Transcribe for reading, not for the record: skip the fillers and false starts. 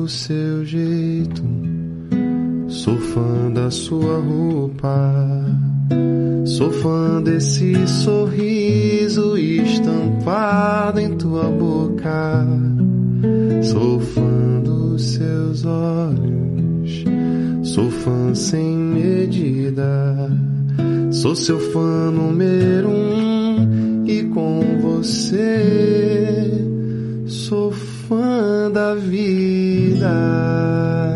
do seu jeito, sou fã da sua roupa, sou fã desse sorriso estampado em tua boca, sou fã dos seus olhos, sou fã sem medida, sou seu fã número 1 e com você sou fã da vida.